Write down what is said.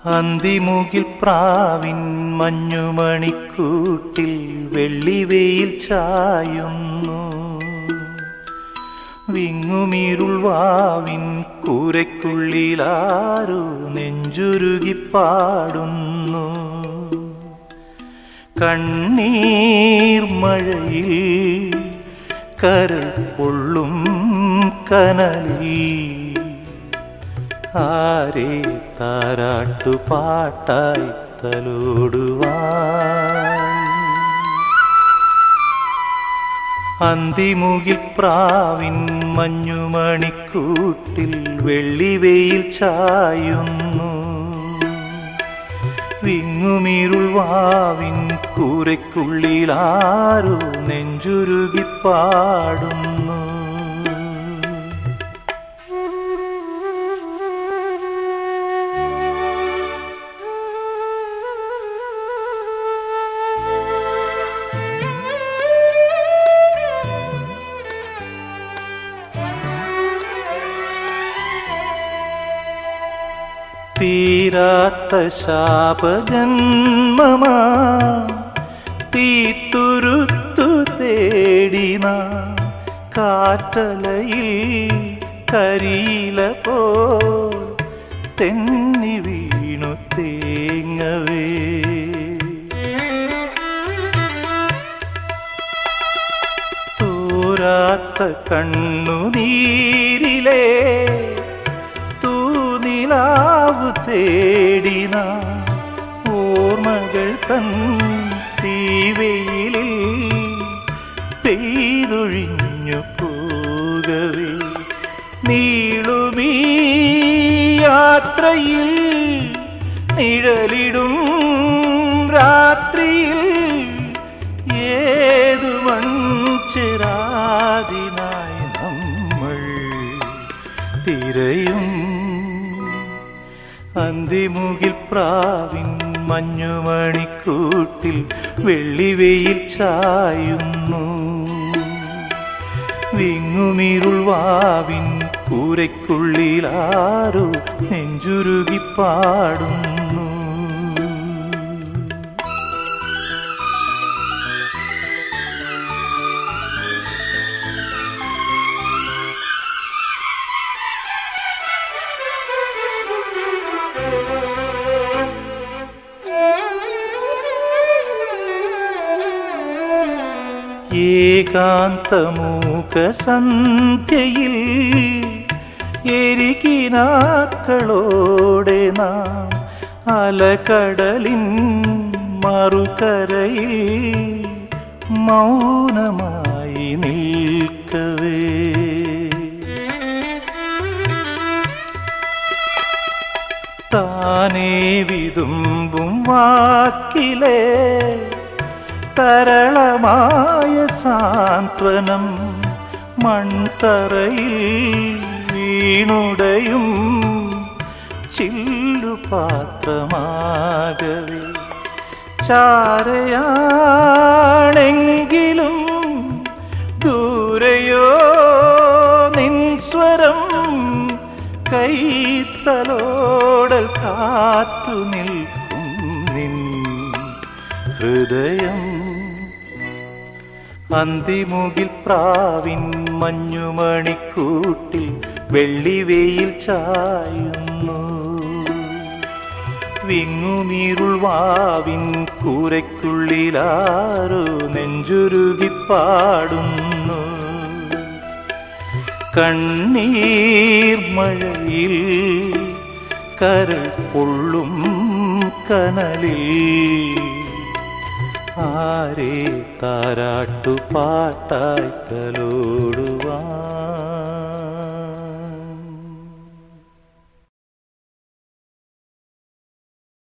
അന്തിമുകിൽ പ്രാവിൻ മഞ്ഞുമണിക്കൂട്ടിൽ വെള്ളിവെയിൽ ചായുന്നു. വിങ്ങുമീരുൾ വാവിൻ കൂരയ്ക്കുള്ളിലാരോ നെഞ്ചുരുകി പാടുന്നു. കണ്ണീർ മഴയിൽ കരൾ പൊള്ളും കനലിൽ ആരെ താരാട്ടുപാട്ടായി തലോടുവാൻ. അന്തിമുകിൽ പ്രാവിൻ മഞ്ഞുമണിക്കൂട്ടിൽ വെള്ളിവെയിൽ ചായുന്നു. വിങ്ങുമീരുൾ വാവിൻ കൂരയ്ക്കുള്ളിലാരോ നെഞ്ചുരുകി പാടുന്നു. തീരാത്ത ശാപജന്മമാ തീത്തുരുത്തു തേടിന കാറ്റലയിൽ കരിയില പോൽ തെന്നി വീണു തേങ്ങവേ. തോരാത്ത കണ്ണുനീരിലേ നിലാവു തേടിന ഓർമ്മകൾ തൻ തീവെയിലിൽ പെയ്തൊഴിഞ്ഞു പോകവേ. നീളുമീ യാത്രയിൽ നിഴലിടും രാത്രിയിൽ ഏതു മൺചിരാതിനായി നമ്മൾ തിരയും. അന്തിമുകിൽ പ്രാവിൻ മഞ്ഞുമണിക്കൂട്ടിൽ വെള്ളിവെയിൽ ചായുന്നു. വിങ്ങുമീരുൾ വാവിൻ കൂരയ്ക്കുള്ളിലാരോ നെഞ്ചുരുകി പാടുന്നു. ഏകാന്തമൂകസന്ധ്യയിൽ എരികിനാക്കളോടെ നാം അലകടലിൻ മറുകരയിൽ മൗനമായി നിൽക്കവേ. താനേ വിതുമ്പും വാക്കിലേ തരളമായ സാന്ത്വനം മൺതറയിൽ വീണുടയും ചില്ലുപാത്രമാകവേ. ചാരയാണെങ്കിലും ദൂരെയോ നിൻ സ്വരം കൈത്തലോടൽ കാത്തു നിൽക്കും നിൻ ഹൃദയം. അന്തിമുകിൽ പ്രാവിൻ മഞ്ഞുമണിക്കൂട്ടിൽ വെള്ളിവെയിൽ ചായുന്നു. വിങ്ങുമീരുൾ വാവിൻ കൂരയ്ക്കുള്ളിലാരോ നെഞ്ചുരുകി പാടുന്നു. കണ്ണീർ മഴയിൽ കരൾ പൊള്ളും കനലിൽ ആരെ താരാട്ടുപാട്ടായി തലോടുവാൻ.